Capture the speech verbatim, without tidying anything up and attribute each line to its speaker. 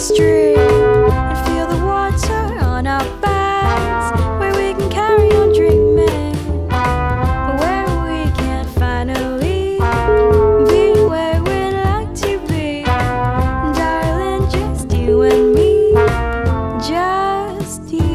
Speaker 1: street and feel the water on our backs, where we can carry on dreaming, where we can finally be where we'd like to be. Darling, just you and me, just you.